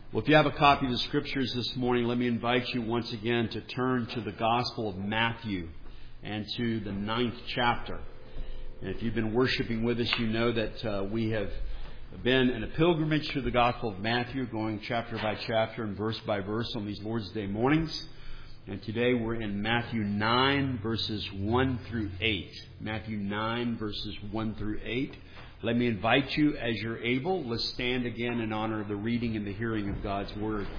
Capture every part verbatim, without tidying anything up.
Well, if you have a copy of the Scriptures this morning, let me invite you once again to turn to the Gospel of Matthew and to the ninth chapter. And if you've been worshiping with us, you know that uh, we have been in a pilgrimage through the Gospel of Matthew, going chapter by chapter and verse by verse on these Lord's Day mornings. And today we're in Matthew nine, verses one through eight. Matthew nine, verses one through eight. Let me invite you, as you're able, let's stand again in honor of the reading and the hearing of God's Word.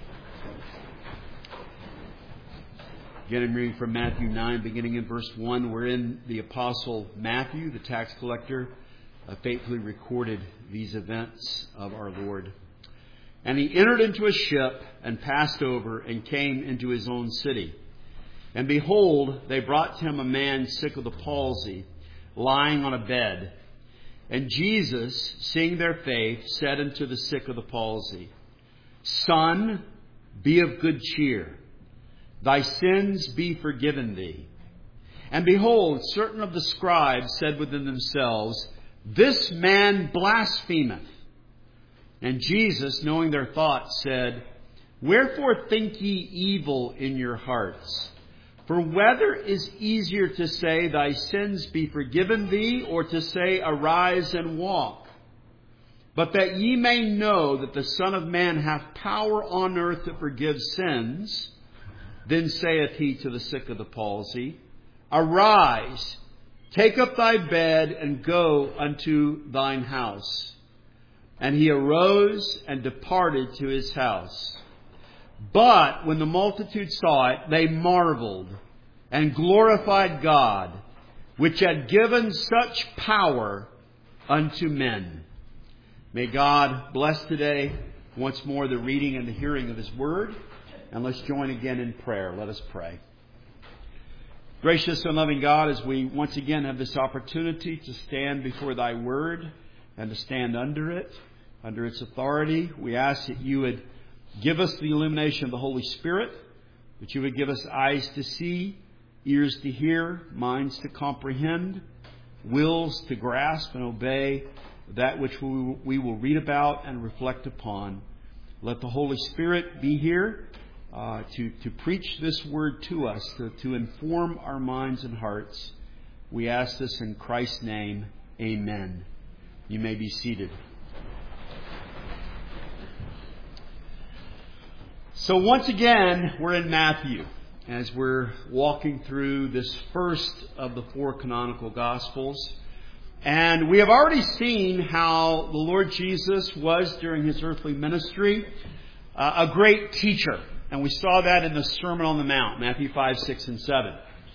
Again, I'm reading from Matthew nine, beginning in verse one, wherein the Apostle Matthew, the tax collector, uh, faithfully recorded these events of our Lord. And he entered into a ship and passed over and came into his own city. And behold, they brought to him a man sick of the palsy, lying on a bed. And Jesus, seeing their faith, said unto the sick of the palsy, Son, be of good cheer. Thy sins be forgiven thee. And behold, certain of the scribes said within themselves, This man blasphemeth. And Jesus, knowing their thoughts, said, Wherefore think ye evil in your hearts? For whether is easier to say, Thy sins be forgiven thee, or to say, Arise and walk? But that ye may know that the Son of Man hath power on earth to forgive sins, then saith he to the sick of the palsy, Arise, take up thy bed, and go unto thine house. And he arose and departed to his house. But when the multitude saw it, they marveled and glorified God, which had given such power unto men. May God bless today once more the reading and the hearing of His Word. And let's join again in prayer. Let us pray. Gracious and loving God, as we once again have this opportunity to stand before Thy Word and to stand under it, under its authority, we ask that You would give us the illumination of the Holy Spirit, that You would give us eyes to see, ears to hear, minds to comprehend, wills to grasp and obey that which we will read about and reflect upon. Let the Holy Spirit be here uh, to, to preach this word to us, to, to inform our minds and hearts. We ask this in Christ's name. Amen. You may be seated. So once again, we're in Matthew as we're walking through this first of the four canonical Gospels. And we have already seen how the Lord Jesus was, during His earthly ministry, uh, a great teacher. And we saw that in the Sermon on the Mount, Matthew five, six, and seven.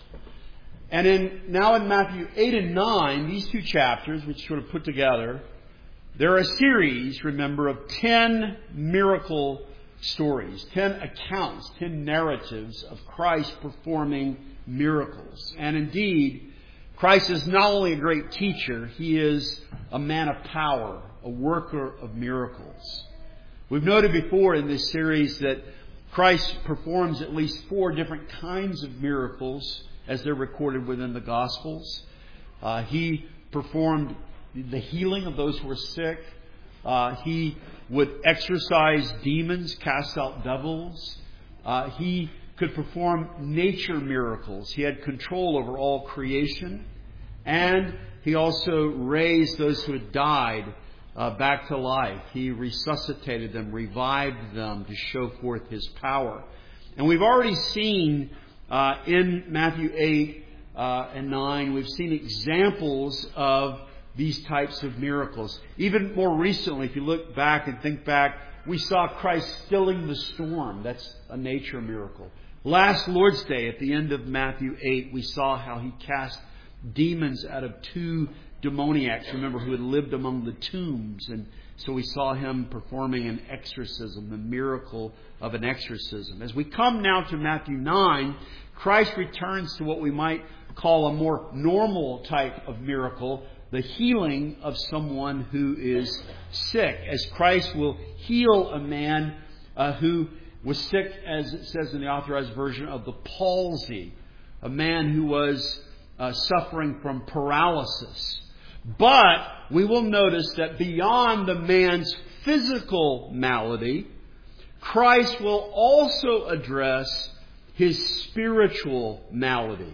And in now in Matthew eight and nine, these two chapters, which sort of put together, there are a series, remember, of ten miracle stories, ten accounts, ten narratives of Christ performing miracles. And indeed, Christ is not only a great teacher, He is a man of power, a worker of miracles. We've noted before in this series that Christ performs at least four different kinds of miracles as they're recorded within the Gospels. Uh, he performed the healing of those who were sick. Uh, he would exorcise demons, cast out devils. Uh, he could perform nature miracles. He had control over all creation. And He also raised those who had died uh, back to life. He resuscitated them, revived them to show forth His power. And we've already seen uh, in Matthew eight uh, and nine, we've seen examples of these types of miracles. Even more recently, if you look back and think back, we saw Christ stilling the storm. That's a nature miracle. Last Lord's Day, at the end of Matthew eight, we saw how He cast demons out of two demoniacs, remember, who had lived among the tombs. And so we saw Him performing an exorcism, the miracle of an exorcism. As we come now to Matthew nine, Christ returns to what we might call a more normal type of miracle, the healing of someone who is sick, as Christ will heal a man uh, who was sick, as it says in the Authorized Version, of the palsy, a man who was uh, suffering from paralysis. But we will notice that beyond the man's physical malady, Christ will also address his spiritual malady.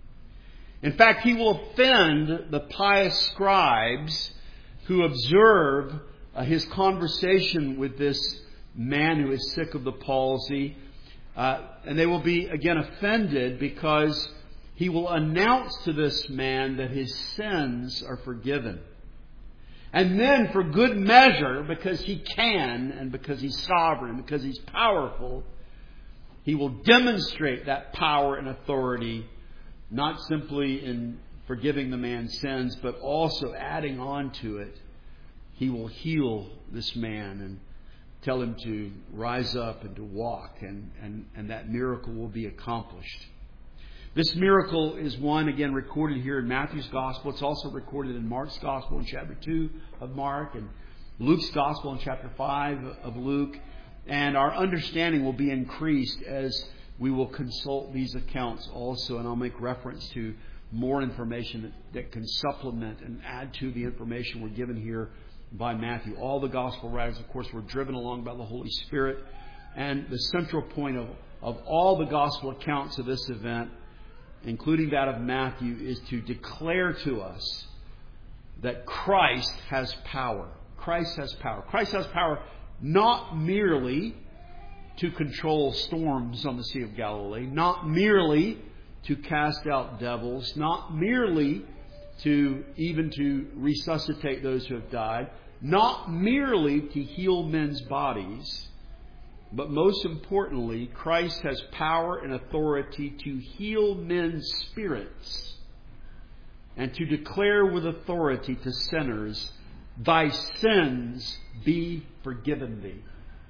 In fact, he will offend the pious scribes who observe uh, his conversation with this man who is sick of the palsy. Uh, and they will be, again, offended because he will announce to this man that his sins are forgiven. And then, for good measure, because he can, and because he's sovereign, because he's powerful, he will demonstrate that power and authority, not simply in forgiving the man's sins, but also adding on to it. He will heal this man and tell him to rise up and to walk, and, and, and that miracle will be accomplished. This miracle is one, again, recorded here in Matthew's Gospel. It's also recorded in Mark's Gospel in chapter two of Mark, and Luke's Gospel in chapter five of Luke. And our understanding will be increased as we will consult these accounts also. And I'll make reference to more information that, that can supplement and add to the information we're given here by Matthew. All the Gospel writers, of course, were driven along by the Holy Spirit. And the central point of, of all the Gospel accounts of this event, including that of Matthew, is to declare to us that Christ has power. Christ has power. Christ has power not merely to control storms on the Sea of Galilee, not merely to cast out devils, not merely to even to resuscitate those who have died, not merely to heal men's bodies, but most importantly, Christ has power and authority to heal men's spirits and to declare with authority to sinners, "Thy sins be forgiven thee."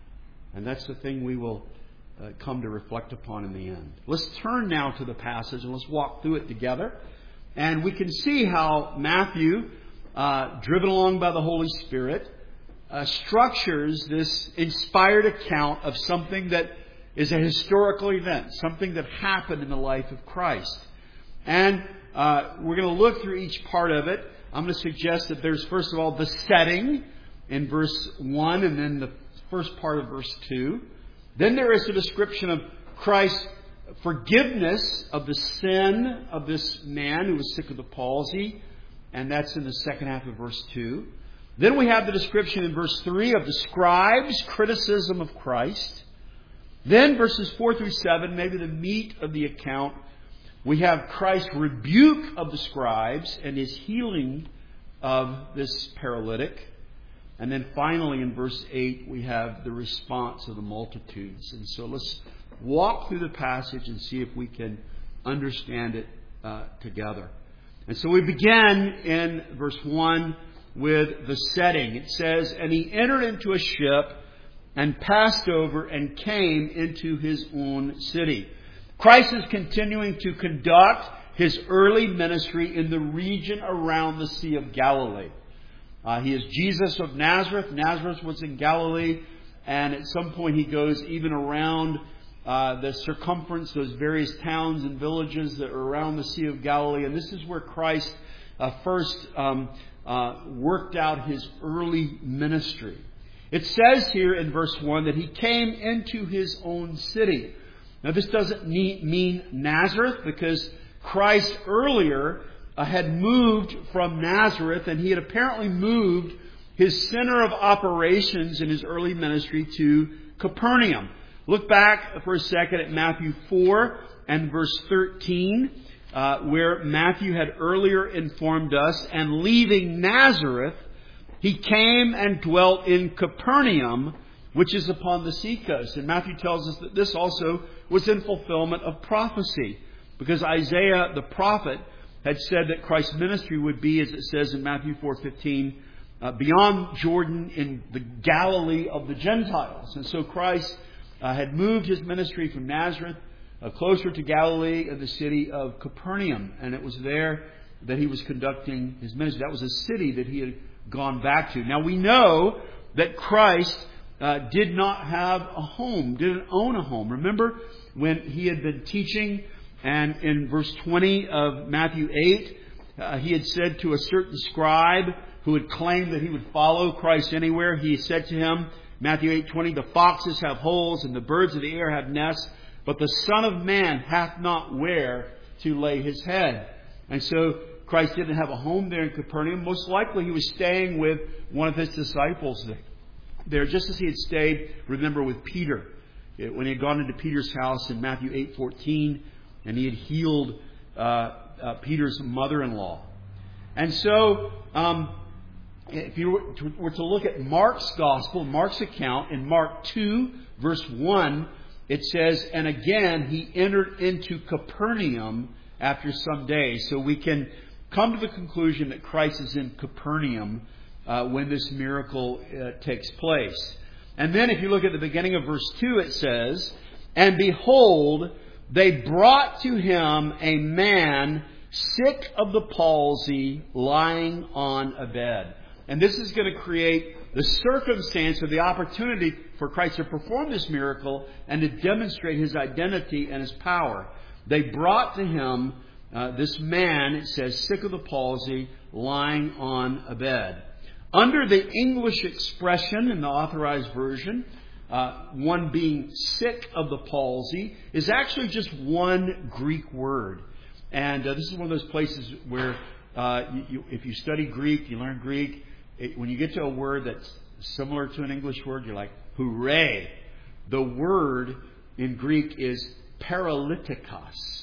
And that's the thing we will uh, come to reflect upon in the end. Let's turn now to the passage and let's walk through it together. And we can see how Matthew, uh, driven along by the Holy Spirit, Uh, structures this inspired account of something that is a historical event, something that happened in the life of Christ. And uh, we're going to look through each part of it. I'm going to suggest that there's, first of all, the setting in verse one and then the first part of verse two. Then there is a description of Christ's forgiveness of the sin of this man who was sick of the palsy, and that's in the second half of verse two. Then we have the description in verse three of the scribes' criticism of Christ. Then verses four through seven, maybe the meat of the account, we have Christ's rebuke of the scribes and his healing of this paralytic. And then finally in verse eight, we have the response of the multitudes. And so let's walk through the passage and see if we can understand it uh, together. And so we begin in verse one with the setting. It says, "And he entered into a ship and passed over and came into his own city." Christ is continuing to conduct his early ministry in the region around the Sea of Galilee. Uh, he is Jesus of Nazareth. Nazareth was in Galilee, and at some point he goes even around uh, the circumference, those various towns and villages that are around the Sea of Galilee. And this is where Christ uh, first um, Uh, worked out his early ministry. It says here in verse one that he came into his own city. Now this doesn't mean Nazareth, because Christ earlier uh, had moved from Nazareth, and he had apparently moved his center of operations in his early ministry to Capernaum. Look back for a second at Matthew four and verse thirteen. Uh, where Matthew had earlier informed us, "And leaving Nazareth, he came and dwelt in Capernaum, which is upon the seacoast." And Matthew tells us that this also was in fulfillment of prophecy, because Isaiah the prophet had said that Christ's ministry would be, as it says in Matthew four fifteen, uh, beyond Jordan in the Galilee of the Gentiles. And so Christ uh, had moved his ministry from Nazareth Uh, closer to Galilee and the city of Capernaum. And it was there that he was conducting his ministry. That was a city that he had gone back to. Now we know that Christ uh, did not have a home, didn't own a home. Remember when he had been teaching, and in verse twenty of Matthew eight, uh, he had said to a certain scribe who had claimed that he would follow Christ anywhere, he said to him, Matthew eight twenty, the foxes have holes and the birds of the air have nests, but the Son of Man hath not where to lay his head. And so Christ didn't have a home there in Capernaum. Most likely he was staying with one of his disciples there, just as he had stayed, remember, with Peter. When he had gone into Peter's house in Matthew eight fourteen, and he had healed uh, uh, Peter's mother-in-law. And so, um, if you were to, were to look at Mark's gospel, Mark's account, in Mark two, verse one, it says, and again he entered into Capernaum after some days. So we can come to the conclusion that Christ is in Capernaum uh, when this miracle uh, takes place. And then if you look at the beginning of verse two, it says, and behold, they brought to him a man sick of the palsy, lying on a bed. And this is going to create the circumstance or the opportunity for Christ to perform this miracle and to demonstrate his identity and his power. They brought to him uh, this man, it says, sick of the palsy, lying on a bed. Under the English expression in the Authorized Version, uh, one being sick of the palsy is actually just one Greek word. And uh, this is one of those places where uh, you, you, if you study Greek, you learn Greek, it, when you get to a word that's similar to an English word, you're like, hooray. The word in Greek is paralytikos.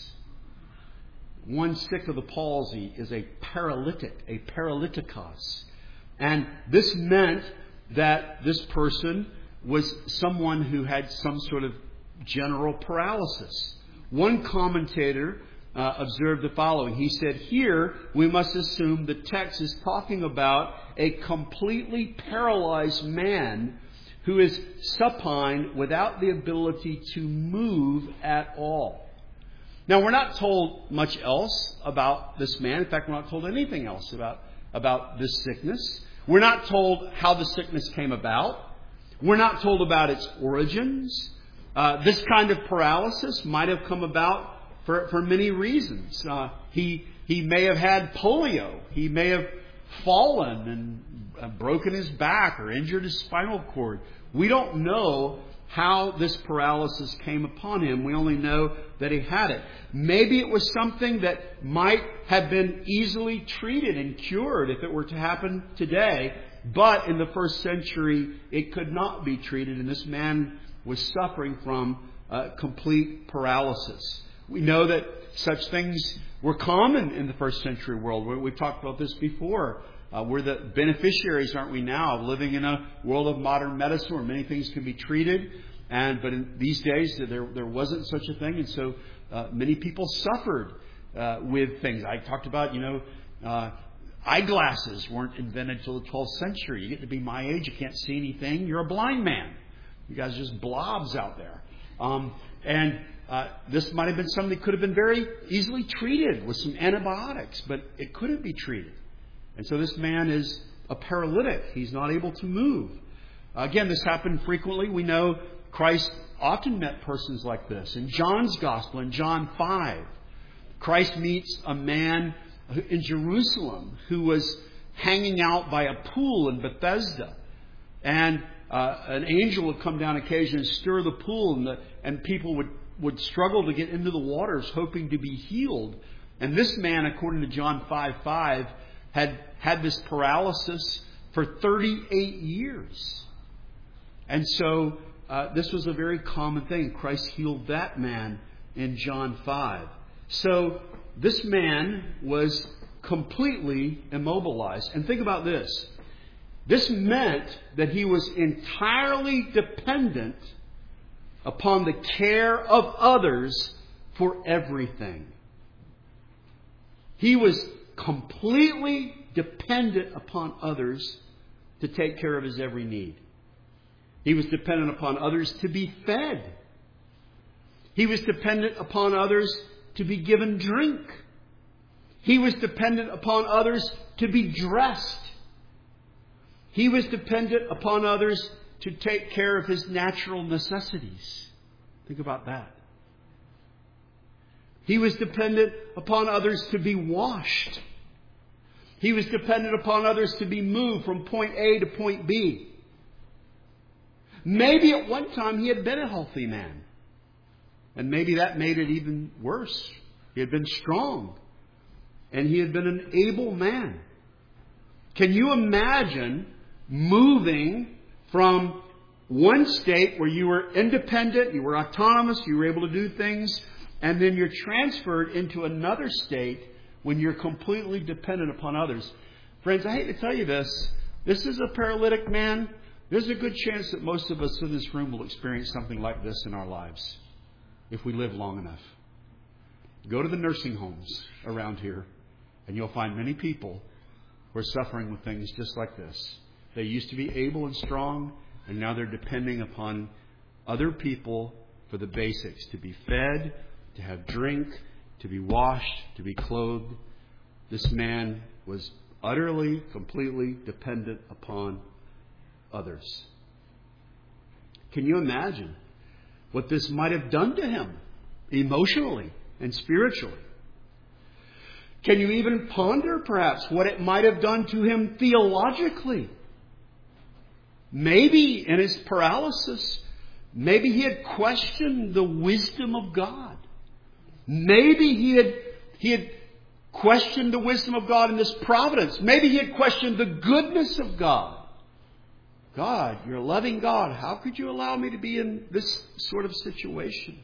One sick of the palsy is a paralytic, a paralytikos. And this meant that this person was someone who had some sort of general paralysis. One commentator uh, observed the following. He said, here we must assume the text is talking about a completely paralyzed man who is supine without the ability to move at all. Now, we're not told much else about this man. In fact, we're not told anything else about, about this sickness. We're not told how the sickness came about. We're not told about its origins. Uh, this kind of paralysis might have come about for, for many reasons. Uh, he, he may have had polio. He may have fallen and uh, broken his back or injured his spinal cord. We don't know how this paralysis came upon him. We only know that he had it. Maybe it was something that might have been easily treated and cured if it were to happen today. But in the first century, it could not be treated. And this man was suffering from uh, complete paralysis. We know that such things were common in the first century world. We've talked about this before. Uh, we're the beneficiaries, aren't we now, of living in a world of modern medicine where many things can be treated. And but in these days, there there wasn't such a thing. And so uh, many people suffered uh, with things. I talked about, you know, uh, eyeglasses weren't invented until the twelfth century. You get to be my age, you can't see anything. You're a blind man. You guys are just blobs out there. Um, and uh, this might have been something that could have been very easily treated with some antibiotics, but it couldn't be treated. And so this man is a paralytic. He's not able to move. Again, this happened frequently. We know Christ often met persons like this. In John's Gospel, in John five, Christ meets a man in Jerusalem who was hanging out by a pool in Bethesda. And uh, an angel would come down occasionally and stir the pool, and, the, and people would, would struggle to get into the waters hoping to be healed. And this man, according to John five five, had had this paralysis for thirty-eight years. And so uh, this was a very common thing. Christ healed that man in John five. So this man was completely immobilized. And think about this. This meant that he was entirely dependent upon the care of others for everything. He was completely dependent upon others to take care of his every need. He was dependent upon others to be fed. He was dependent upon others to be given drink. He was dependent upon others to be dressed. He was dependent upon others to take care of his natural necessities. Think about that. He was dependent upon others to be washed. He was dependent upon others to be moved from point A to point B. Maybe at one time he had been a healthy man. And maybe that made it even worse. He had been strong. And he had been an able man. Can you imagine moving from one state where you were independent, you were autonomous, you were able to do things, and then you're transferred into another state when you're completely dependent upon others? Friends, I hate to tell you this. This is a paralytic man. There's a good chance that most of us in this room will experience something like this in our lives if we live long enough. Go to the nursing homes around here, and you'll find many people who are suffering with things just like this. They used to be able and strong, and now they're depending upon other people for the basics, to be fed, to have drink, to be washed, to be clothed. This man was utterly, completely dependent upon others. Can you imagine what this might have done to him emotionally and spiritually? Can you even ponder perhaps what it might have done to him theologically? Maybe in his paralysis, maybe he had questioned the wisdom of God. Maybe he had, he had questioned the wisdom of God in this providence. Maybe he had questioned the goodness of God. God, you're a loving God. How could you allow me to be in this sort of situation?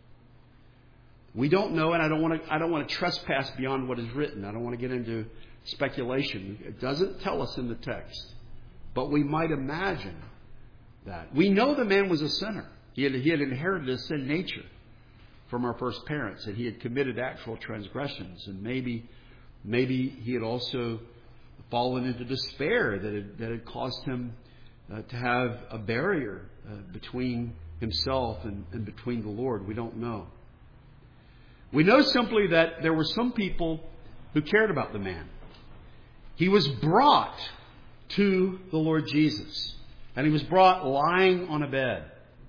We don't know, and I don't want to, I don't want to trespass beyond what is written. I don't want to get into speculation. It doesn't tell us in the text. But we might imagine that. We know the man was a sinner. He had, he had inherited a sin nature from our first parents, and he had committed actual transgressions. And maybe, maybe he had also fallen into despair that had, that had caused him uh, to have a barrier uh, between himself and, and between the Lord. We don't know. We know simply that there were some people who cared about the man. He was brought to the Lord Jesus, and he was brought lying on a bed.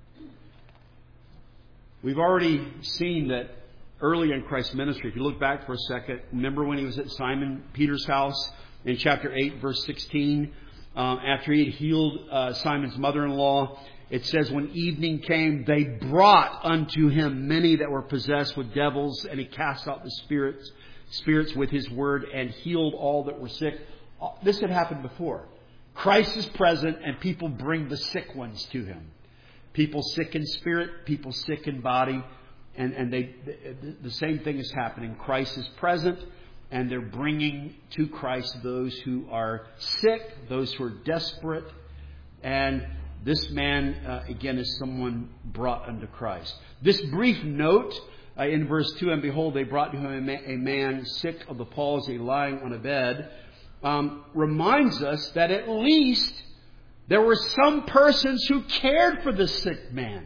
We've already seen that early in Christ's ministry. If you look back for a second, remember when he was at Simon Peter's house in chapter eight, verse sixteen, uh, after he had healed uh, Simon's mother-in-law, it says, when evening came, they brought unto him many that were possessed with devils, and he cast out the spirits, spirits with his word and healed all that were sick. This had happened before. Christ is present, and people bring the sick ones to him. People sick in spirit, people sick in body, and, and they the, the same thing is happening. Christ is present, and they're bringing to Christ those who are sick, those who are desperate, and this man, uh, again, is someone brought unto Christ. This brief note uh, in verse two, and behold, they brought to him a, ma- a man sick of the palsy, lying on a bed, um, reminds us that at least there were some persons who cared for this sick man.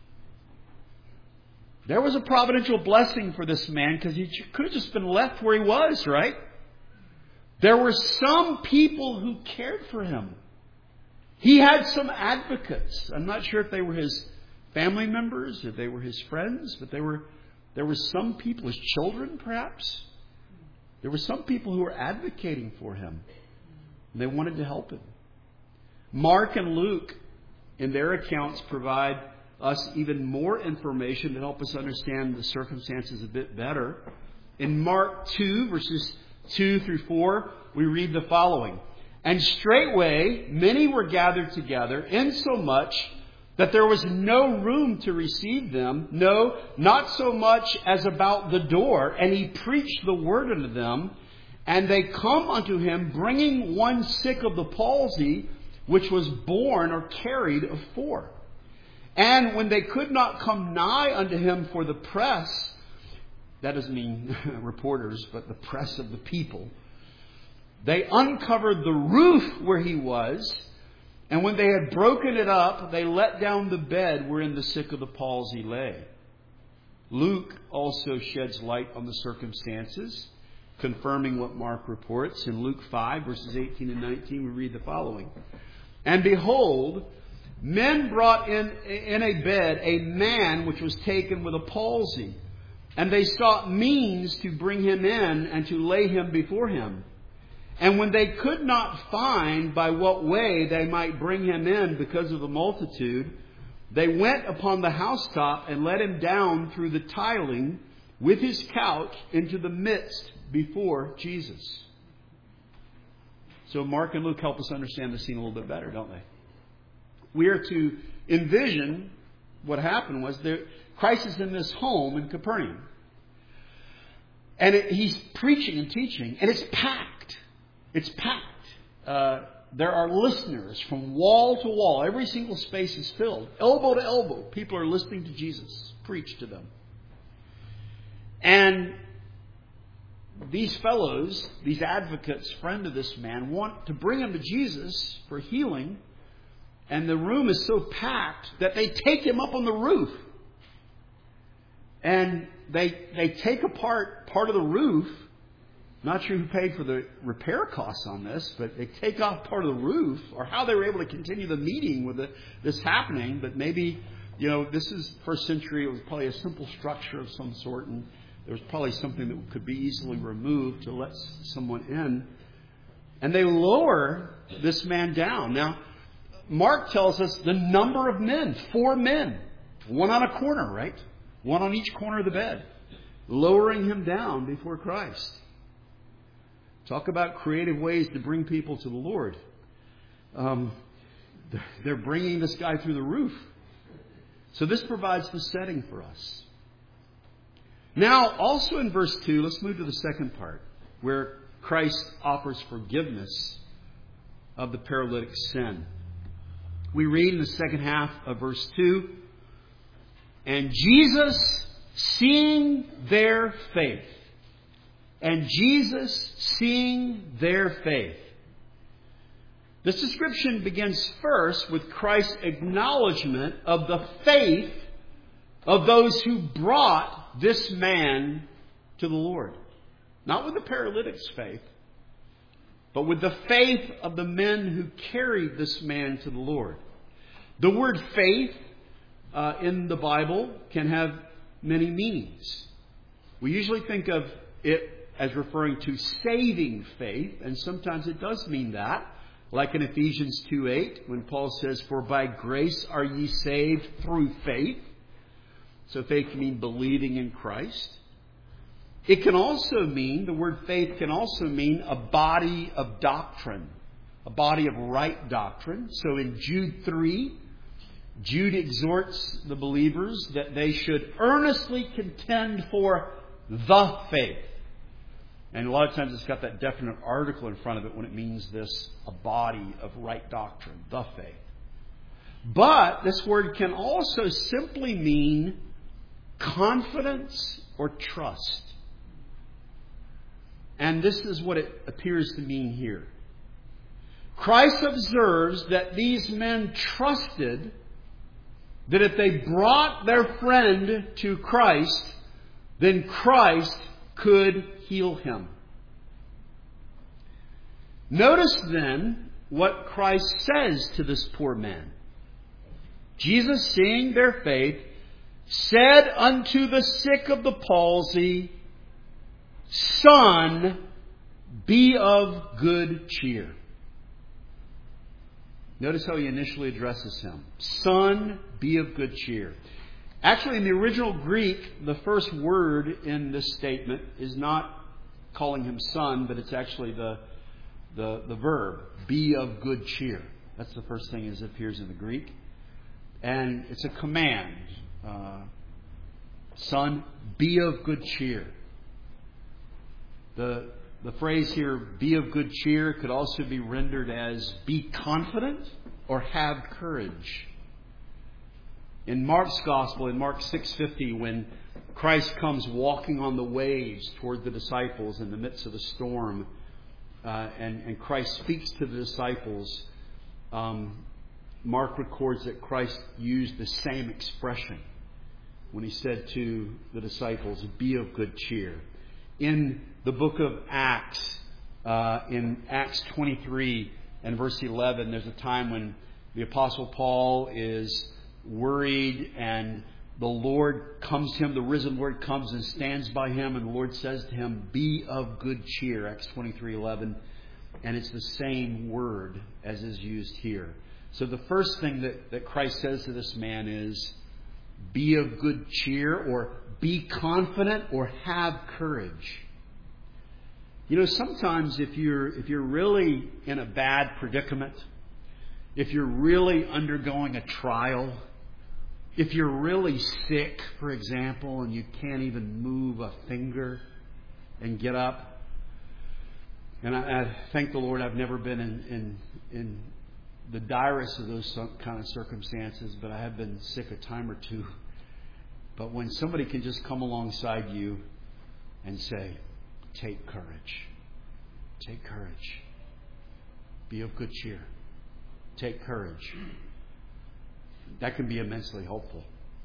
There was a providential blessing for this man, because he could have just been left where he was, right? There were some people who cared for him. He had some advocates. I'm not sure if they were his family members, if they were his friends, but there were there were some people, his children perhaps. There were some people who were advocating for him. And they wanted to help him. Mark and Luke, in their accounts, provide us even more information to help us understand the circumstances a bit better. In Mark two, verses two through four, we read the following. And straightway many were gathered together, insomuch that there was no room to receive them, no, not so much as about the door. And he preached the word unto them. And they come unto him, bringing one sick of the palsy, which was borne or carried of four. And when they could not come nigh unto him for the press, that doesn't mean reporters, but the press of the people, they uncovered the roof where he was, and when they had broken it up, they let down the bed wherein the sick of the palsy lay. Luke also sheds light on the circumstances, confirming what Mark reports. In Luke five, verses eighteen and nineteen, we read the following. And behold, men brought in, in a bed a man which was taken with a palsy, and they sought means to bring him in and to lay him before him. And when they could not find by what way they might bring him in because of the multitude, they went upon the housetop and let him down through the tiling with his couch into the midst before Jesus. So Mark and Luke help us understand the scene a little bit better, don't they? We are to envision what happened was there, Christ is in this home in Capernaum. And it, he's preaching and teaching, and it's packed. It's packed. Uh, there are listeners from wall to wall. Every single space is filled. Elbow to elbow. People are listening to Jesus preach to them. And these fellows, these advocates, friend of this man, want to bring him to Jesus for healing. And the room is so packed that they take him up on the roof. And they they take apart part of the roof. Not sure who paid for the repair costs on this, but they take off part of the roof, or how they were able to continue the meeting with the, this happening. But maybe, you know, this is first century. It was probably a simple structure of some sort, and there was probably something that could be easily removed to let someone in. And they lower this man down. Now, Mark tells us the number of men, four men, one on a corner, right? One on each corner of the bed, lowering him down before Christ. Talk about creative ways to bring people to the Lord. Um, they're bringing this guy through the roof. So this provides the setting for us. Now, also in verse two, let's move to the second part, where Christ offers forgiveness of the paralytic's sin. We read in the second half of verse two, and Jesus, seeing their faith, and Jesus, seeing their faith. This description begins first with Christ's acknowledgement of the faith of those who brought this man to the Lord. Not with the paralytic's faith, but with the faith of the men who carried this man to the Lord. The word faith uh, in the Bible can have many meanings. We usually think of it as referring to saving faith, and sometimes it does mean that, like in Ephesians two eight, when Paul says, "For by grace are ye saved through faith." So faith can mean believing in Christ. It can also mean, the word faith can also mean a body of doctrine, a body of right doctrine. So in Jude three, Jude exhorts the believers that they should earnestly contend for the faith. And a lot of times it's got that definite article in front of it when it means this, a body of right doctrine, the faith. But this word can also simply mean confidence or trust. And this is what it appears to mean here. Christ observes that these men trusted that if they brought their friend to Christ, then Christ could heal him. Notice then what Christ says to this poor man. Jesus, seeing their faith, said unto the sick of the palsy, "Son, be of good cheer." Notice how he initially addresses him. Son, be of good cheer. Actually, in the original Greek, the first word in this statement is not calling him son, but it's actually the, the, the verb, be of good cheer. That's the first thing as it appears in the Greek. And it's a command. Uh, son, be of good cheer. The, the phrase here, be of good cheer, could also be rendered as be confident or have courage. In Mark's Gospel, in Mark six fifty, when Christ comes walking on the waves toward the disciples in the midst of the storm, uh, and, and Christ speaks to the disciples, um, Mark records that Christ used the same expression when he said to the disciples, "Be of good cheer." In the book of Acts, uh, in Acts twenty-three and verse eleven, there's a time when the Apostle Paul is worried, and the Lord comes to him, the risen Lord comes and stands by him, and the Lord says to him, "Be of good cheer," Acts twenty-three eleven. And it's the same word as is used here. So the first thing that, that Christ says to this man is, be of good cheer, or be confident, or have courage. You know, sometimes if you're if you're really in a bad predicament, if you're really undergoing a trial, if you're really sick, for example, and you can't even move a finger and get up, and I, I thank the Lord I've never been in, in, in the direst of those kind of circumstances, but I have been sick a time or two. But when somebody can just come alongside you and say, take courage, take courage, be of good cheer, take courage, that can be immensely helpful.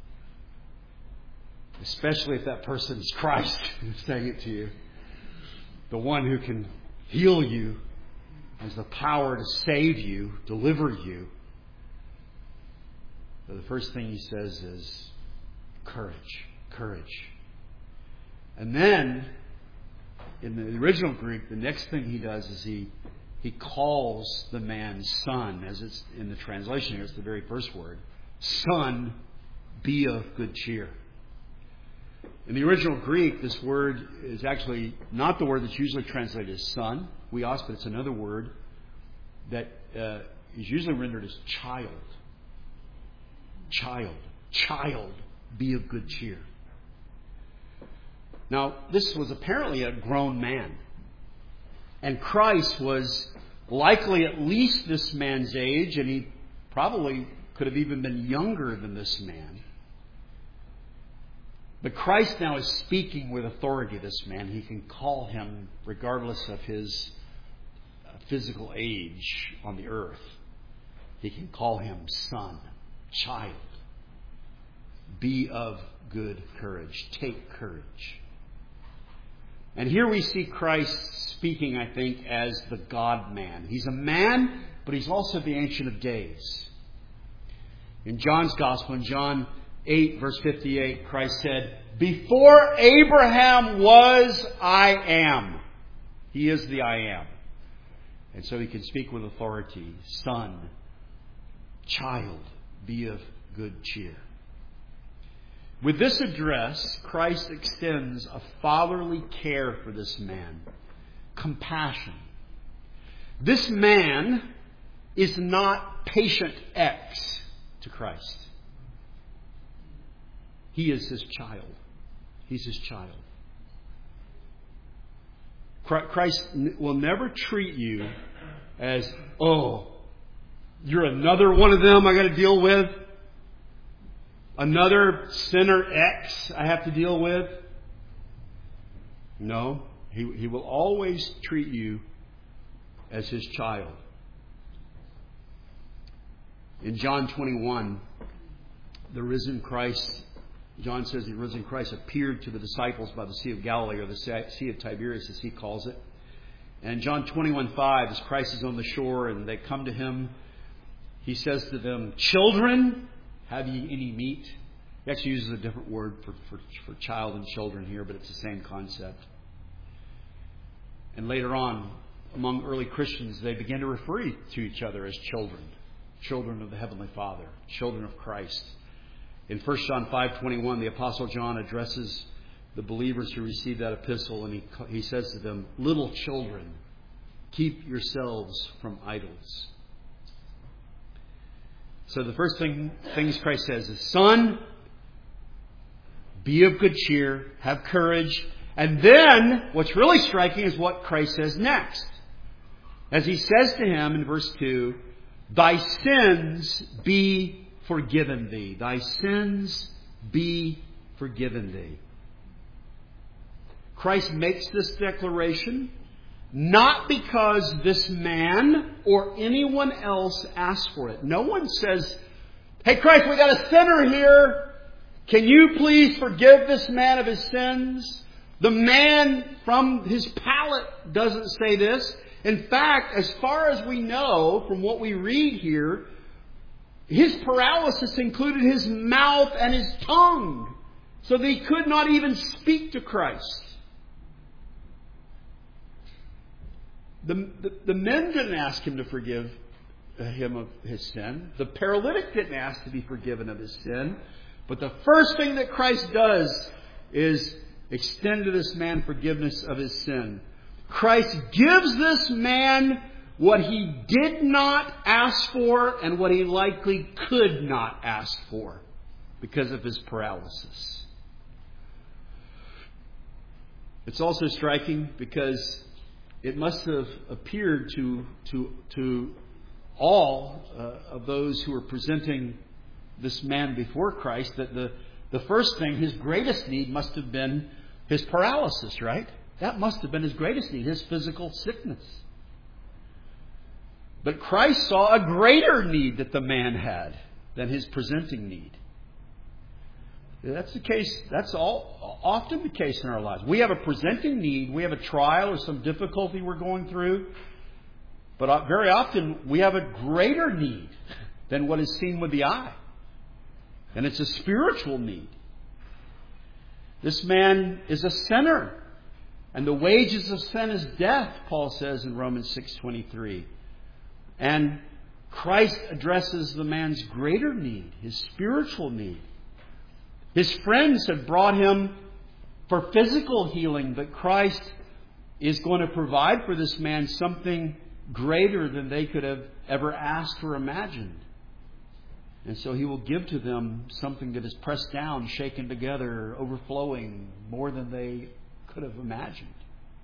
Especially if that person is Christ who's saying it to you. The one who can heal you, has the power to save you, deliver you. But the first thing he says is courage, courage. And then, in the original Greek, the next thing he does is he he calls the man son, as it's in the translation here. It's the very first word. Son, be of good cheer. In the original Greek, this word is actually not the word that's usually translated as son, huios, but it's another word that uh, is usually rendered as child. Child. Child, be of good cheer. Now, this was apparently a grown man. And Christ was likely at least this man's age, and he probably could have even been younger than this man. But Christ now is speaking with authority to this man. He can call him regardless of his physical age on the earth. He can call him son, child. Be of good courage. Take courage. And here we see Christ speaking, I think, as the God-man. He's a man, but he's also the Ancient of Days. In John's Gospel, in John eight, verse fifty-eight, Christ said, before Abraham was, I am. He is the I am. And so he can speak with authority. Son, child, be of good cheer. With this address, Christ extends a fatherly care for this man. Compassion. This man is not patient X to Christ. He is his child. He's his child. Christ will never treat you as, oh, you're another one of them I got to deal with. Another sinner X I have to deal with. No, he, he will always treat you as his child. In John twenty-one, the risen Christ, John says the risen Christ appeared to the disciples by the Sea of Galilee, or the Sea of Tiberias as he calls it. And John twenty-one five, as Christ is on the shore and they come to him, he says to them, children, have ye any meat? He actually uses a different word for, for, for child and children here, but it's the same concept. And later on, among early Christians, they began to refer to each other as children. Children of the Heavenly Father. Children of Christ. In First John five twenty-one, the Apostle John addresses the believers who received that epistle, and he, he says to them, little children, keep yourselves from idols. So the first thing things Christ says is, son, be of good cheer, have courage. And then what's really striking is what Christ says next. As he says to him in verse two, thy sins be forgiven thee. Thy sins be forgiven thee. Christ makes this declaration not because this man or anyone else asked for it. No one says, hey Christ, we got a sinner here. Can you please forgive this man of his sins? The man from his palate doesn't say this. In fact, as far as we know from what we read here, his paralysis included his mouth and his tongue, so that he could not even speak to Christ. The, the, the men didn't ask him to forgive him of his sin. The paralytic didn't ask to be forgiven of his sin. But the first thing that Christ does is extend to this man forgiveness of his sin. Christ gives this man what he did not ask for and what he likely could not ask for because of his paralysis. It's also striking because it must have appeared to to to all uh, of those who were presenting this man before Christ that the, the first thing, his greatest need must have been his paralysis, right? That must have been his greatest need, his physical sickness. But Christ saw a greater need that the man had than his presenting need. That's the case. That's all often the case in our lives. We have a presenting need. We have a trial or some difficulty we're going through. But very often we have a greater need than what is seen with the eye. And it's a spiritual need. This man is a sinner. And the wages of sin is death, Paul says in Romans six twenty-three. And Christ addresses the man's greater need, his spiritual need. His friends had brought him for physical healing, but Christ is going to provide for this man something greater than they could have ever asked or imagined. And so he will give to them something that is pressed down, shaken together, overflowing, more than they could have imagined.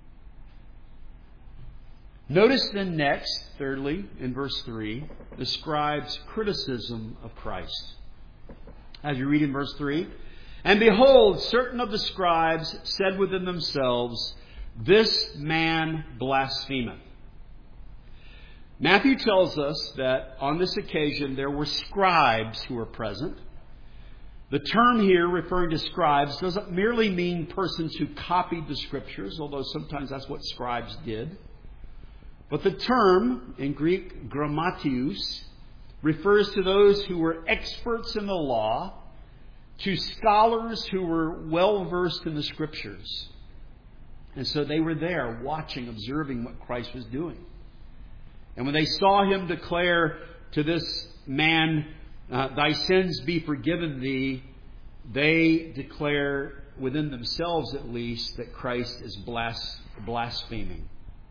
Notice then next, thirdly, in verse three, the scribe's criticism of Christ. As you read in verse three, and behold, certain of the scribes said within themselves, this man blasphemeth. Matthew tells us that on this occasion there were scribes who were present. The term here referring to scribes doesn't merely mean persons who copied the scriptures, although sometimes that's what scribes did. But the term, in Greek, grammatius, refers to those who were experts in the law, to scholars who were well versed in the scriptures. And so they were there watching, observing what Christ was doing. And when they saw him declare to this man, uh, thy sins be forgiven thee, they declare within themselves at least that Christ is blas- blaspheming.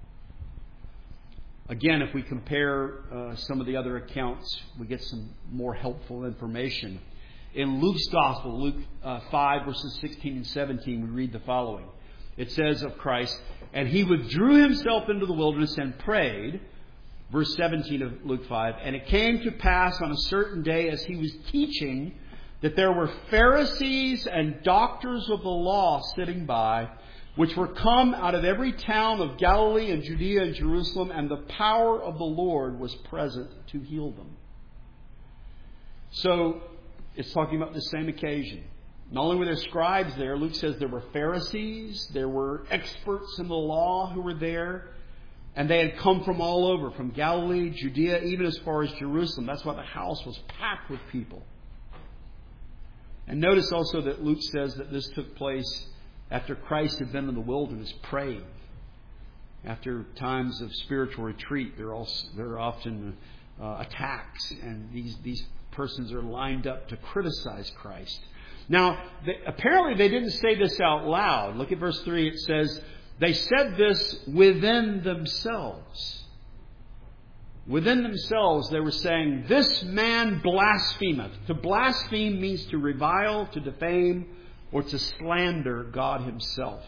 Again, if we compare uh, some of the other accounts, we get some more helpful information. In Luke's Gospel, Luke uh, five, verses sixteen and seventeen, we read the following. It says of Christ, and he withdrew himself into the wilderness and prayed. Verse seventeen of Luke five, and it came to pass on a certain day as he was teaching that there were Pharisees and doctors of the law sitting by, which were come out of every town of Galilee and Judea and Jerusalem, and the power of the Lord was present to heal them. So, it's talking about the same occasion. Not only were there scribes there, Luke says there were Pharisees, there were experts in the law who were there, and they had come from all over, from Galilee, Judea, even as far as Jerusalem. That's why the house was packed with people. And notice also that Luke says that this took place after Christ had been in the wilderness praying. After times of spiritual retreat, there are, also, there are often uh, attacks, and these, these persons are lined up to criticize Christ. Now, they, apparently they didn't say this out loud. Look at verse three. It says, they said this within themselves. Within themselves, they were saying, this man blasphemeth. To blaspheme means to revile, to defame, or to slander God himself.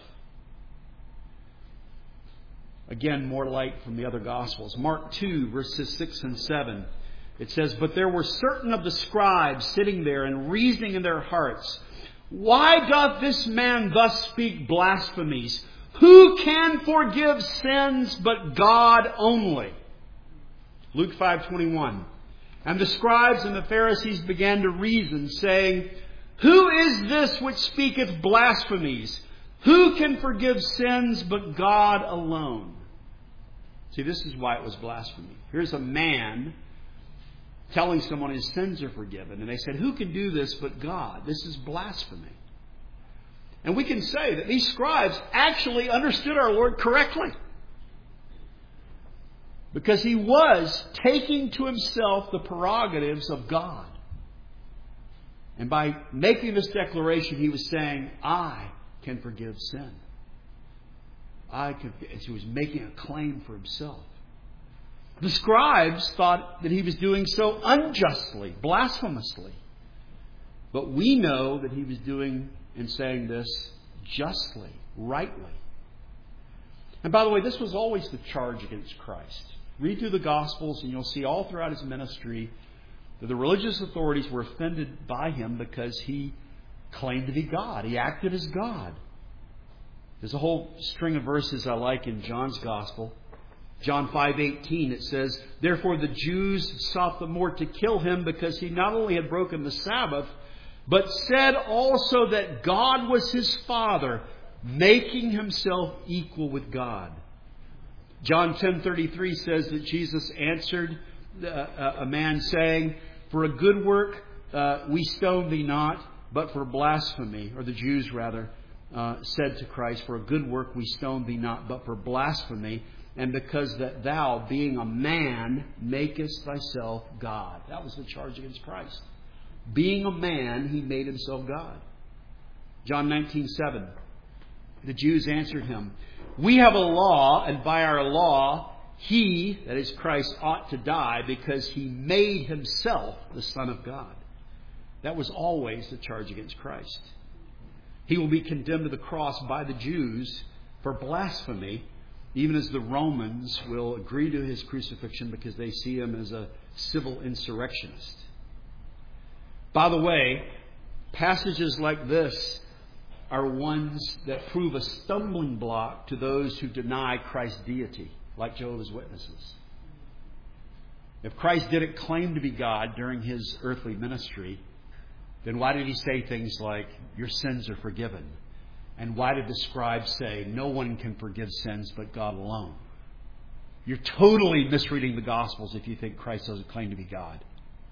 Again, more light from the other Gospels. Mark two, verses six and seven. It says, but there were certain of the scribes sitting there and reasoning in their hearts, why doth this man thus speak blasphemies? Who can forgive sins but God only? Luke five twenty-one. And the scribes and the Pharisees began to reason, saying, who is this which speaketh blasphemies? Who can forgive sins but God alone? See, this is why it was blasphemy. Here's a man telling someone his sins are forgiven. And they said, who can do this but God? This is blasphemy. And we can say that these scribes actually understood our Lord correctly. Because he was taking to himself the prerogatives of God. And by making this declaration, he was saying, I can forgive sin. I can. He was making a claim for himself. The scribes thought that he was doing so unjustly, blasphemously. But we know that he was doing and saying this justly, rightly. And by the way, this was always the charge against Christ. Read through the Gospels and you'll see all throughout his ministry that the religious authorities were offended by him because he claimed to be God. He acted as God. There's a whole string of verses I like in John's Gospel. John five eighteen, it says, Therefore the Jews sought the more to kill him because he not only had broken the Sabbath, but said also that God was his Father, making himself equal with God. John ten thirty-three says that Jesus answered uh, a man saying, For a good work uh, we stone thee not, but for blasphemy, or the Jews rather, uh, said to Christ, For a good work we stone thee not, but for blasphemy, and because that thou, being a man, makest thyself God. That was the charge against Christ. Being a man, he made himself God. John nineteen seven. The Jews answered him, We have a law, and by our law, he, that is Christ, ought to die because he made himself the Son of God. That was always the charge against Christ. He will be condemned to the cross by the Jews for blasphemy, even as the Romans will agree to his crucifixion because they see him as a civil insurrectionist. By the way, passages like this are ones that prove a stumbling block to those who deny Christ's deity, like Jehovah's Witnesses. If Christ didn't claim to be God during his earthly ministry, then why did he say things like, Your sins are forgiven? And why did the scribes say, No one can forgive sins but God alone? You're totally misreading the Gospels if you think Christ doesn't claim to be God.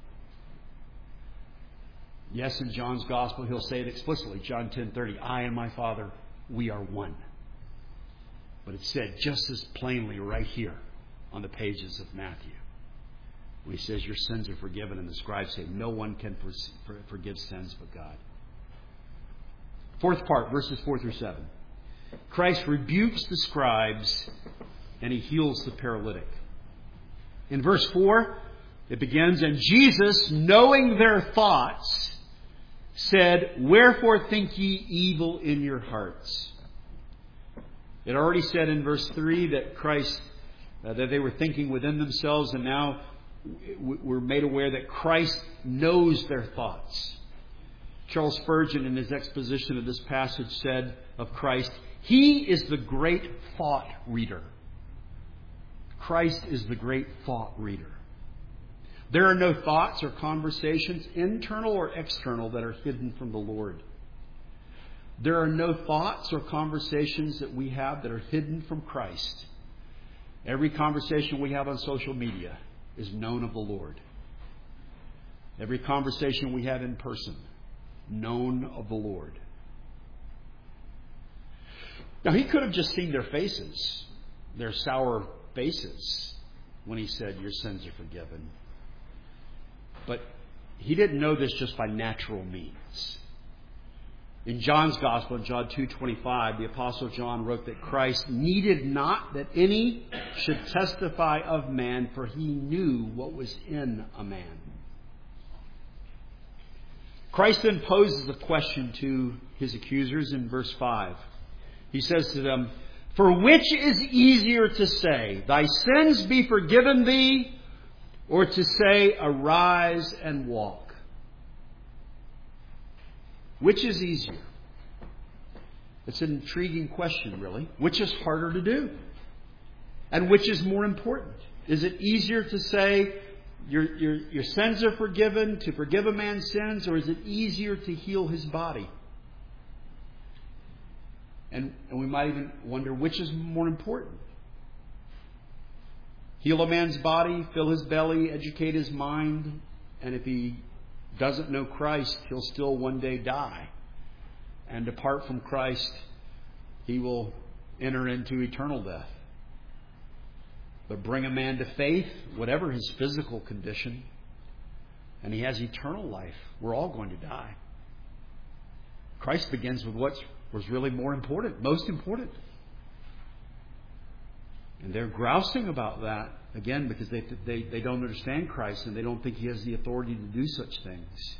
Yes, in John's Gospel, he'll say it explicitly. John ten thirty, I and my Father, we are one. But it's said just as plainly right here on the pages of Matthew. When he says, Your sins are forgiven, and the scribes say, No one can for, for, forgive sins but God. Fourth part, verses four through seven. Christ rebukes the scribes and he heals the paralytic. In verse four, it begins, And Jesus, knowing their thoughts, said, Wherefore think ye evil in your hearts? It already said in verse three that Christ, uh, that they were thinking within themselves, and now we're made aware that Christ knows their thoughts. Charles Spurgeon, in his exposition of this passage, said of Christ, He is the great thought reader. Christ is the great thought reader. There are no thoughts or conversations, internal or external, that are hidden from the Lord. There are no thoughts or conversations that we have that are hidden from Christ. Every conversation we have on social media is known of the Lord. Every conversation we have in person, known of the Lord. Now, he could have just seen their faces, their sour faces, when he said, Your sins are forgiven. But he didn't know this just by natural means. In John's Gospel, in John two twenty-five, the Apostle John wrote that Christ needed not that any should testify of man, for he knew what was in a man. Christ then poses a question to his accusers in verse five. He says to them, For which is easier to say, Thy sins be forgiven thee, or to say, Arise and walk? Which is easier? It's an intriguing question, really. Which is harder to do? And which is more important? Is it easier to say, Your, your, your sins are forgiven, to forgive a man's sins, or is it easier to heal his body? And, and we might even wonder, which is more important? Heal a man's body, fill his belly, educate his mind, and if he doesn't know Christ, he'll still one day die. And depart from Christ, he will enter into eternal death. but bring a man to faith, whatever his physical condition, and he has eternal life. We're all going to die. Christ begins with what was really more important, most important. And they're grousing about that, again, because they, they, they don't understand Christ and they don't think He has the authority to do such things.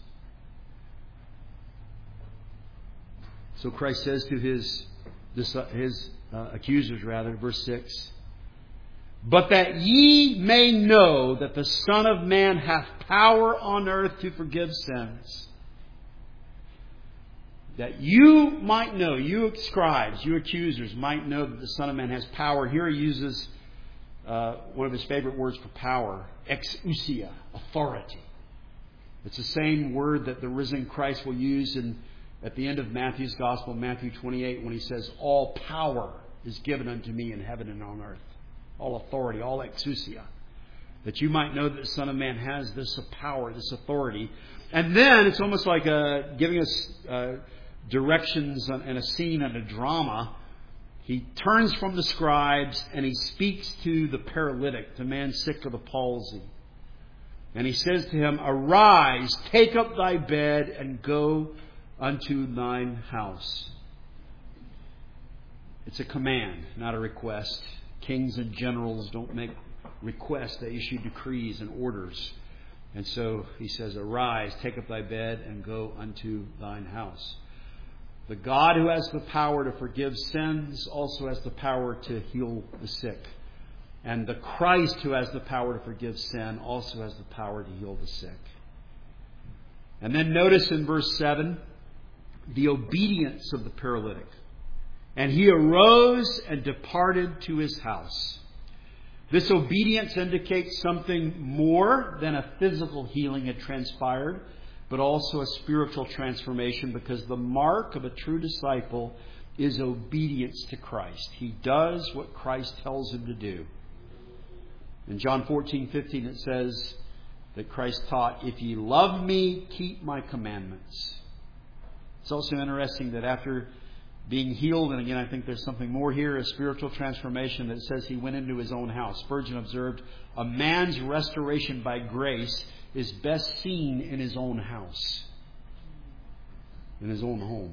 So Christ says to His, his uh, accusers, rather, verse six, "But that ye may know that the Son of Man hath power on earth to forgive sins." That you might know, you scribes, you accusers might know that the Son of Man has power. Here he uses uh, one of his favorite words for power, exousia, authority. It's the same word that the risen Christ will use in, at the end of Matthew's Gospel, Matthew twenty-eight, when he says, "All power is given unto me in heaven and on earth." All authority, all exousia. That you might know that the Son of Man has this power, this authority. And then it's almost like a, giving us uh, directions and a scene and a drama. He turns from the scribes and he speaks to the paralytic, the man sick of the palsy. And he says to him, "Arise, take up thy bed and go unto thine house." It's a command, not a request. Kings and generals don't make requests. They issue decrees and orders. And so he says, "Arise, take up thy bed, and go unto thine house." The God who has the power to forgive sins also has the power to heal the sick. And the Christ who has the power to forgive sin also has the power to heal the sick. And then notice in verse seven, the obedience of the paralytic. "And he arose and departed to his house." This obedience indicates something more than a physical healing had transpired, but also a spiritual transformation, because the mark of a true disciple is obedience to Christ. He does what Christ tells him to do. In John fourteen fifteen it says that Christ taught, "If ye love me, keep my commandments." It's also interesting that after being healed, and again I think there's something more here, a spiritual transformation, that says he went into his own house. Spurgeon observed, "A man's restoration by grace is best seen in his own house, in his own home."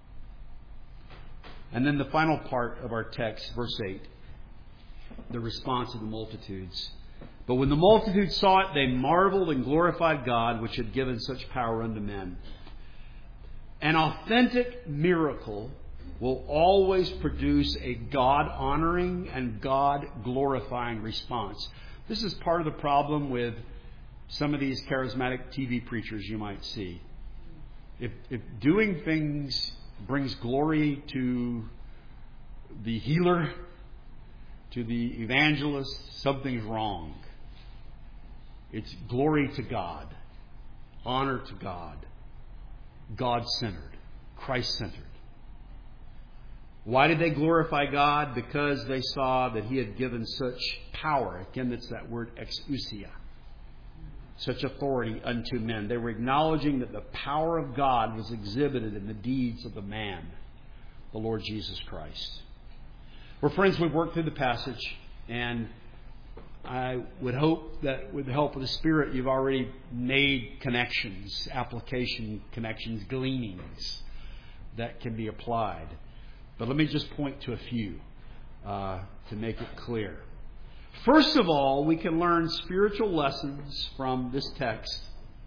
And then the final part of our text, verse eight, the response of the multitudes. "But when the multitude saw it, they marveled and glorified God, which had given such power unto men." An authentic miracle will always produce a God-honoring and God-glorifying response. This is part of the problem with some of these charismatic T V preachers you might see. If, if doing things brings glory to the healer, to the evangelist, something's wrong. It's glory to God, honor to God, God-centered, Christ-centered. Why did they glorify God? Because they saw that He had given such power. Again, that's that word exousia. Such authority unto men. They were acknowledging that the power of God was exhibited in the deeds of the man, the Lord Jesus Christ. Well, friends, we've worked through the passage, and I would hope that with the help of the Spirit, you've already made connections, application connections, gleanings that can be applied. But let me just point to a few uh, to make it clear. First of all, we can learn spiritual lessons from this text.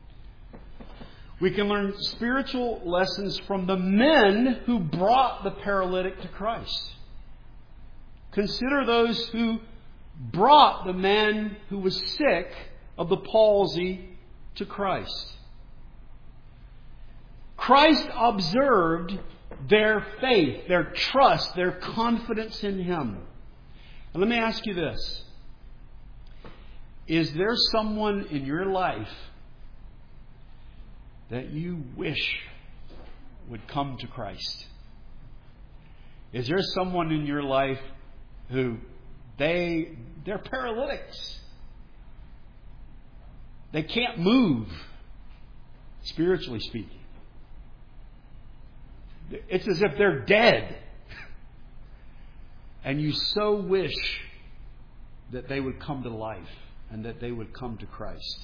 We can learn spiritual lessons from the men who brought the paralytic to Christ. Consider those who brought the man who was sick of the palsy to Christ. Christ observed their faith, their trust, their confidence in Him. And let me ask you this. Is there someone in your life that you wish would come to Christ? Is there someone in your life who they, they're paralytics? They can't move, spiritually speaking. It's as if they're dead. And you so wish that they would come to life and that they would come to Christ.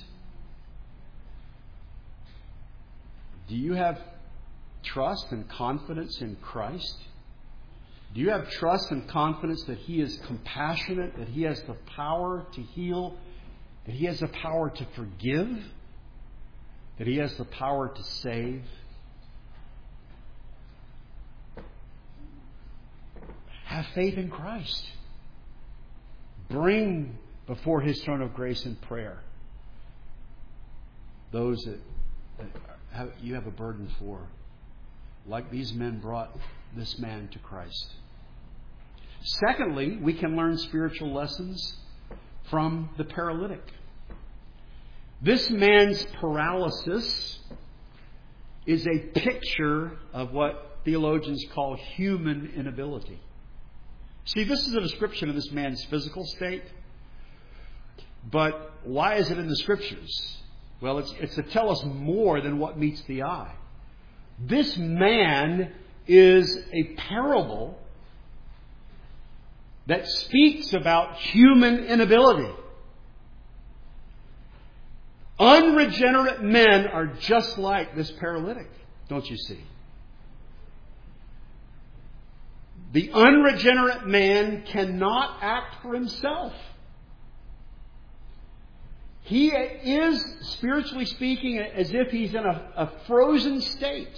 Do you have trust and confidence in Christ? Do you have trust and confidence that He is compassionate, that He has the power to heal, that He has the power to forgive, that He has the power to save? Have faith in Christ. Bring before His throne of grace in prayer those that, that have, you have a burden for, like these men brought this man to Christ. Secondly, we can learn spiritual lessons from the paralytic. This man's paralysis is a picture of what theologians call human inability. See, this is a description of this man's physical state. But why is it in the Scriptures? Well, it's, it's to tell us more than what meets the eye. This man is a parable that speaks about human inability. Unregenerate men are just like this paralytic, don't you see? The unregenerate man cannot act for himself. He is, spiritually speaking, as if he's in a, a frozen state.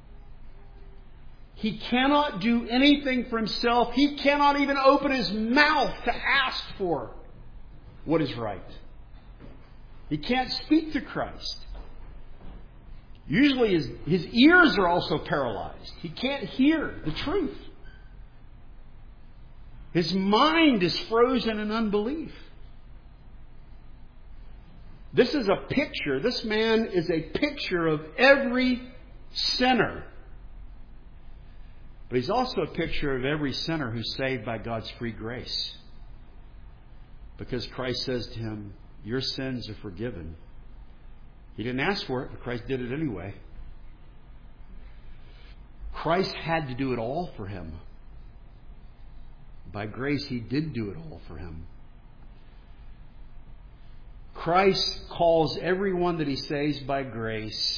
He cannot do anything for himself. He cannot even open his mouth to ask for what is right. He can't speak to Christ. Usually his, his ears are also paralyzed. He can't hear the truth. His mind is frozen in unbelief. This is a picture. This man is a picture of every sinner. But he's also a picture of every sinner who's saved by God's free grace. Because Christ says to him, your sins are forgiven. He didn't ask for it, but Christ did it anyway. Christ had to do it all for him. By grace, He did do it all for him. Christ calls everyone that He saves by grace.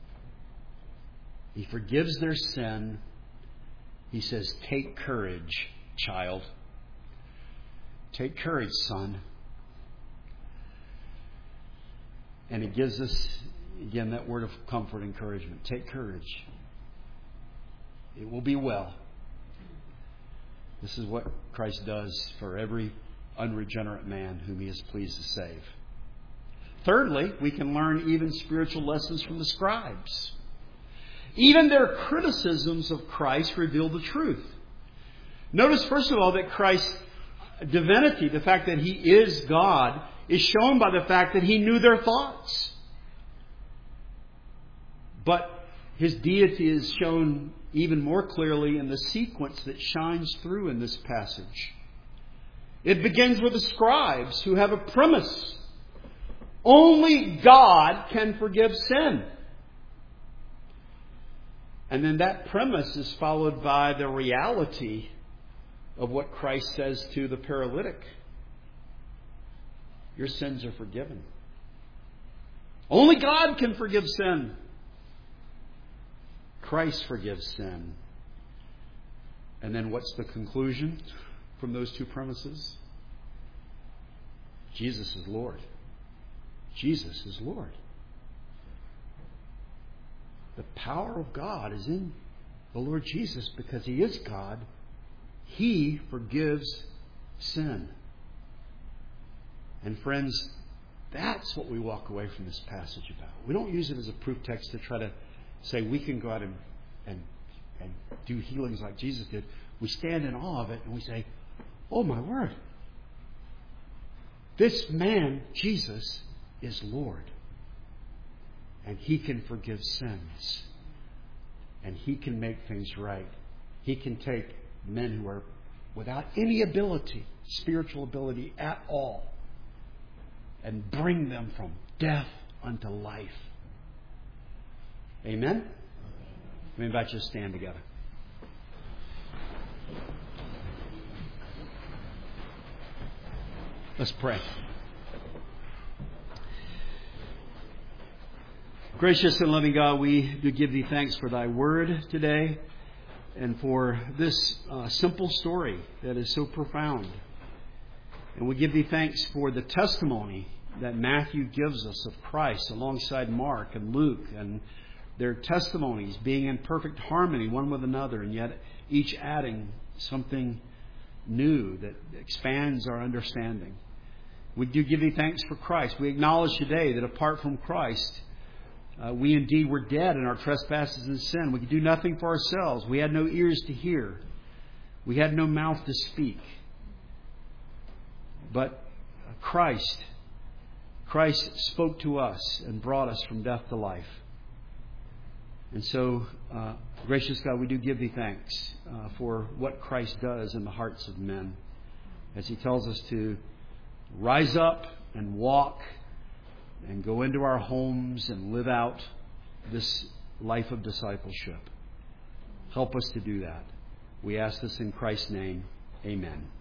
He forgives their sin. He says, take courage, child. Take courage, son. And He gives us, again, that word of comfort, encouragement. Take courage. It will be well. This is what Christ does for every unregenerate man whom He is pleased to save. Thirdly, we can learn even spiritual lessons from the scribes. Even their criticisms of Christ reveal the truth. Notice, first of all, that Christ's divinity, the fact that He is God, is shown by the fact that He knew their thoughts. But His deity is shown even more clearly in the sequence that shines through in this passage. It begins with the scribes who have a premise. Only God can forgive sin. And then that premise is followed by the reality of what Christ says to the paralytic. Your sins are forgiven. Only God can forgive sin. Christ forgives sin. And then what's the conclusion from those two premises? Jesus is Lord. Jesus is Lord. The power of God is in the Lord Jesus because He is God. He forgives sin. And friends, that's what we walk away from this passage about. We don't use it as a proof text to try to say we can go out and, and, and do healings like Jesus did. We stand in awe of it and we say, oh my word, this man, Jesus, is Lord. And He can forgive sins. And He can make things right. He can take men who are without any ability, spiritual ability at all, and bring them from death unto life. Amen? Let me invite you to stand together. Let's pray. Gracious and loving God, we do give Thee thanks for Thy word today and for this uh, simple story that is so profound. And we give Thee thanks for the testimony that Matthew gives us of Christ alongside Mark and Luke, and their testimonies being in perfect harmony one with another, and yet each adding something new that expands our understanding. We do give Thee thanks for Christ. We acknowledge today that apart from Christ, uh, we indeed were dead in our trespasses and sin. We could do nothing for ourselves. We had no ears to hear. We had no mouth to speak. But Christ, Christ spoke to us and brought us from death to life. And so, uh, gracious God, we do give Thee thanks uh, for what Christ does in the hearts of men, as He tells us to rise up and walk and go into our homes and live out this life of discipleship. Help us to do that. We ask this in Christ's name. Amen.